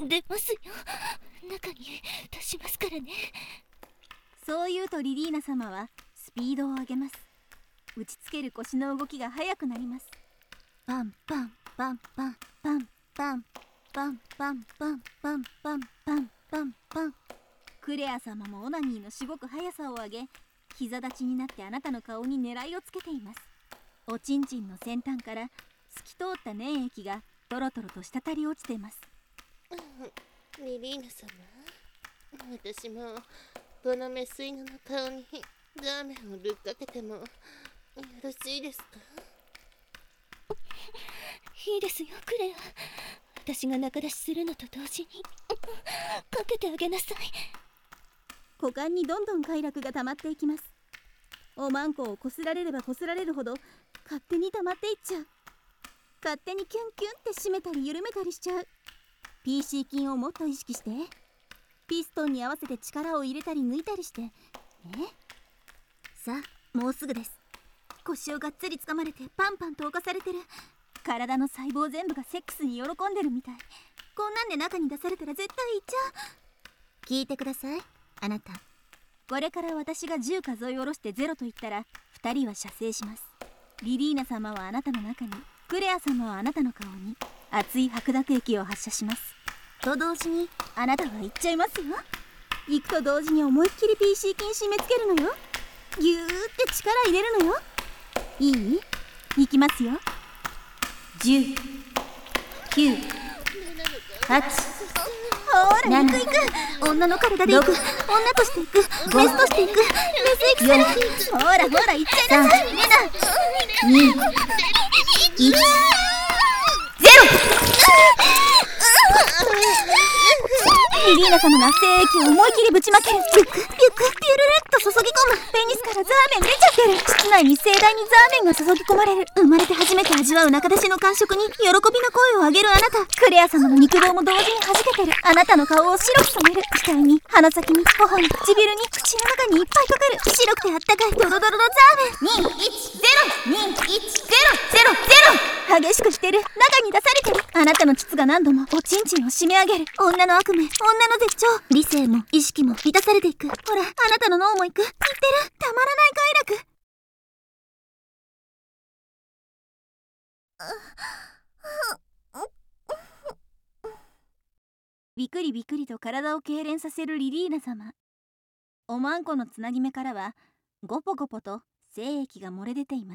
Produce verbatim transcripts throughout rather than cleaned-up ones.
出ますよ。中に出しますからね。 そう言うとリリーナ様はスピードを上げます。打ちつける腰の動きが速くなります。パンパンパンパンパンパンパンパンパンパンパンパンパンパン。クレア様もオナニーのしごく速さを上げ、膝立ちになってあなたの顔に狙いをつけています。おちんちんの先端から透き通った粘液がトロトロと滴り落ちています。 リリーナ様、私もこのメス犬の顔にザーメンをぶっかけてもよろしいですか？ いいですよクレア。私が仲出しするのと同時にかけてあげなさい。 股間にどんどん快楽が溜まっていきます。おまんこをこすられればこすられるほど勝手に溜まっていっちゃう。勝手にキュンキュンって締めたり緩めたりしちゃう。 ピーシー 筋をもっと意識して。ピストンに合わせて力を入れたり抜いたりしてね。さあもうすぐです。腰をがっつりつかまれてパンパンと侵されてる。体の細胞全部がセックスに喜んでるみたい。こんなんで中に出されたら絶対行っちゃう。聞いてくださいあなた。これから私がじゅう数え下ろしてゼロと言ったらふたりは射精します。リリーナ様はあなたの中に、クレア様はあなたの顔に熱い白濁液を発射します。と同時にあなたは行っちゃいますよ。行くと同時に思いっきり ピーシー 筋締め付けるのよ。ギューって力入れるのよ。いい？行きますよ。じゅう、きゅう、はち、ほら行く行く。女の体で行く。女として行く。メスとして行く。メスエキスラ。ほらほら行っちゃいなさい。レナ。に、いち、ゼロ。リリーナ様の精液を思い切りぶちまける。ピュクピュクピュルルッと注ぎ込む。ペニスからザーメン出ちゃってる。室内に盛大にザーメンが注ぎ込まれる。生まれて初めて味わう中出しの感触に喜びの声を上げるあなた。クレア様の肉棒も同時に弾けてる。あなたの顔を白く染める。額に鼻先に頬に唇に口の中にいっぱいかかる。白くてあったかいドロドロのザーメン。にいちゼロ にいちゼロゼロゼロ。激しくしてる。中に出されてる。あなたの膣が何度もおちんちんを締め上げる。女の悪夢、女の絶頂。理性も意識も満たされていく。ほらあなたの脳もいく。いってる。たまらない快楽。ビクリビクリと体を痙攣させるリリーナ様。おまんこのつなぎ目からはゴポゴポと精液が漏れ出ています。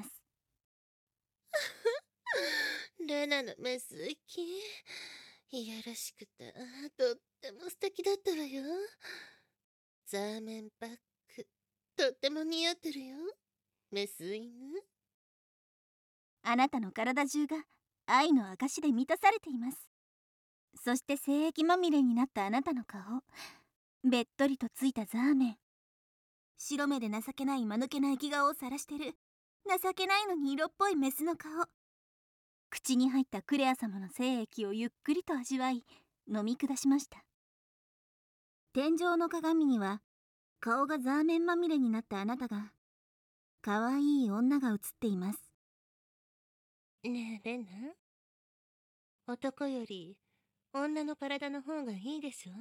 レナのメスキいやらしくてとっても素敵だったわよ。ザーメンバッグとっても似合ってるよメス犬。 あなたの体中が愛の証で満たされています。そして精液まみれになったあなたの顔、べっとりとついたザーメン、白目で情けない間抜けな生き顔を晒してる。情けないのに色っぽいメスの顔。口に入ったクレア様の精液をゆっくりと味わい飲み下しました。天井の鏡には顔がザーメンまみれになったあなたが、かわいい女が映っています。 ねえレナ、男より女の体の方がいいでしょ。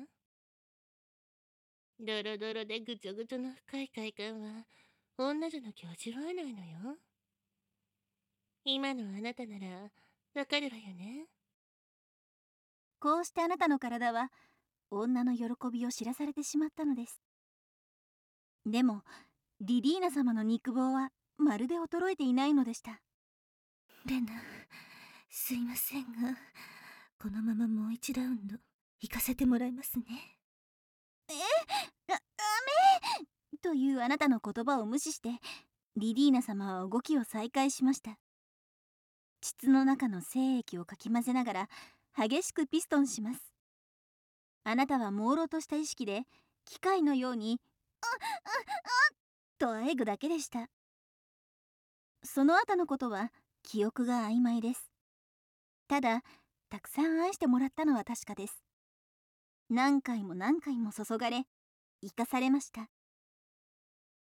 ドロドロでぐちょぐちょの深い快感は女じゃなきゃ味わえないのよ。今のあなたならわかるわよね。 こうしてあなたの体は女の喜びを知らされてしまったのです。でもリリーナ様の肉棒はまるで衰えていないのでした。 レナ、すいませんがこのままもう一ラウンド行かせてもらいますね。 えダメというあなたの言葉を無視してリリーナ様は動きを再開しました。膣の中の精液をかき混ぜながら激しくピストンします。あなたは朦朧とした意識で機械のように「あっあっあっ」とあえぐだけでした。その後のことは記憶が曖昧です。ただたくさん愛してもらったのは確かです。何回も何回も注がれ生かされました。